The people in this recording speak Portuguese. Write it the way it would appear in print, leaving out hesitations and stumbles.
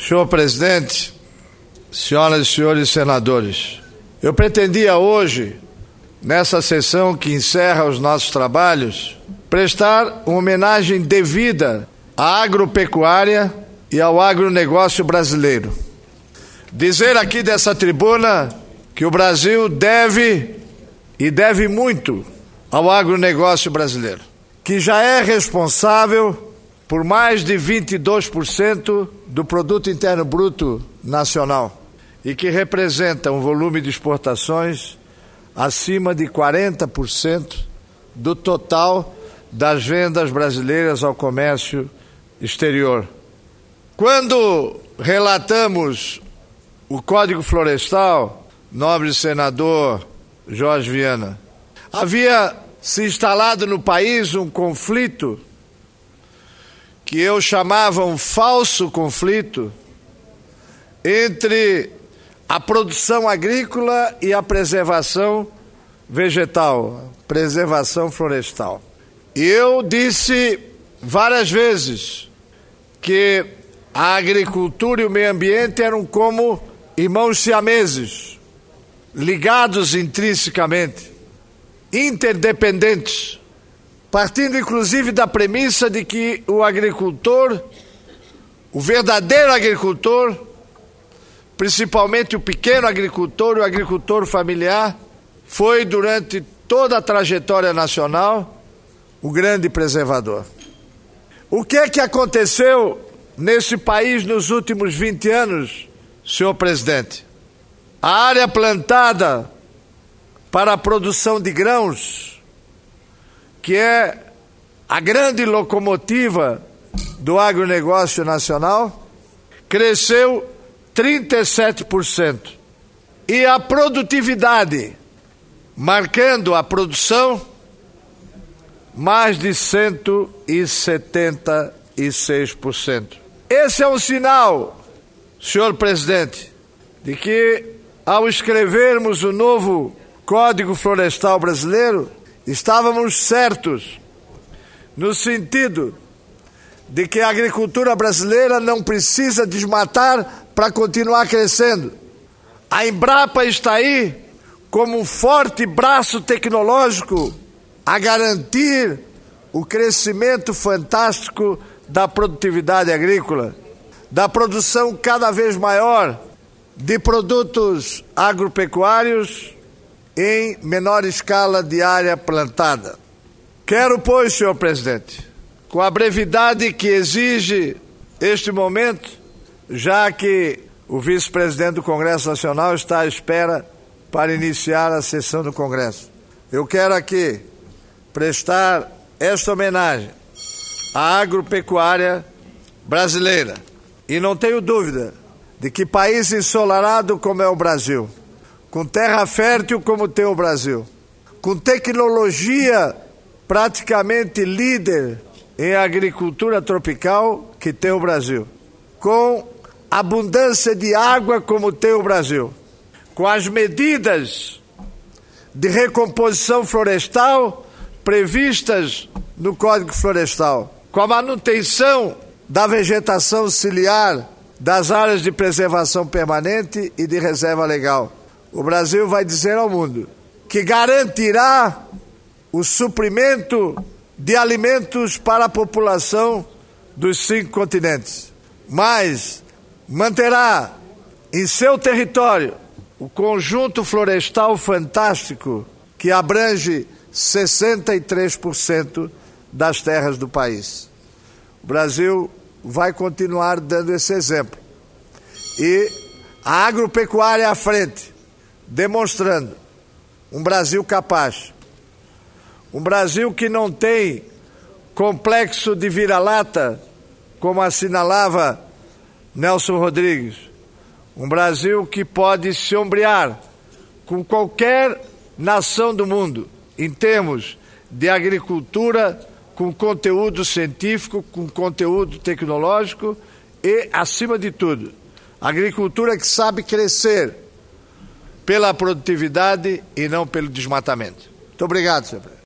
Senhor presidente, senhoras e senhores senadores, eu pretendia hoje, nessa sessão que encerra os nossos trabalhos, prestar uma homenagem devida à agropecuária e ao agronegócio brasileiro. Dizer aqui dessa tribuna que o Brasil deve muito ao agronegócio brasileiro, que já é responsável por mais de 22% do Produto Interno Bruto Nacional e que representa um volume de exportações acima de 40% do total das vendas brasileiras ao comércio exterior. Quando relatamos o Código Florestal, nobre senador Jorge Viana, havia se instalado no país um conflito que eu chamava um falso conflito entre a produção agrícola e a preservação vegetal, preservação florestal. E eu disse várias vezes que a agricultura e o meio ambiente eram como irmãos siameses, ligados intrinsecamente, interdependentes, partindo inclusive da premissa de que o agricultor, o verdadeiro agricultor, principalmente o pequeno agricultor, o agricultor familiar, foi durante toda a trajetória nacional o grande preservador. O que é que aconteceu nesse país nos últimos 20 anos, senhor presidente? A área plantada para a produção de grãos, que é a grande locomotiva do agronegócio nacional, cresceu 37%. E a produtividade, marcando a produção, mais de 176%. Esse é um sinal, senhor presidente, de que ao escrevermos o novo Código Florestal Brasileiro, estávamos certos no sentido de que a agricultura brasileira não precisa desmatar para continuar crescendo. A Embrapa está aí como um forte braço tecnológico a garantir o crescimento fantástico da produtividade agrícola, da produção cada vez maior de produtos agropecuários em menor escala de área plantada. Quero, pois, senhor presidente, com a brevidade que exige este momento, já que o vice-presidente do Congresso Nacional está à espera para iniciar a sessão do Congresso, eu quero aqui prestar esta homenagem à agropecuária brasileira. E não tenho dúvida de que país ensolarado como é o Brasil, com terra fértil como tem o Brasil, com tecnologia praticamente líder em agricultura tropical que tem o Brasil, com abundância de água como tem o Brasil, com as medidas de recomposição florestal previstas no Código Florestal, com a manutenção da vegetação ciliar das áreas de preservação permanente e de reserva legal. O Brasil vai dizer ao mundo que garantirá o suprimento de alimentos para a população dos 5 continentes, mas manterá em seu território o conjunto florestal fantástico que abrange 63% das terras do país. O Brasil vai continuar dando esse exemplo. E a agropecuária à frente, demonstrando um Brasil capaz, um Brasil que não tem complexo de vira-lata, como assinalava Nelson Rodrigues, um Brasil que pode se ombrear com qualquer nação do mundo em termos de agricultura com conteúdo científico, com conteúdo tecnológico e, acima de tudo, agricultura que sabe crescer pela produtividade e não pelo desmatamento. Muito obrigado, senhor presidente.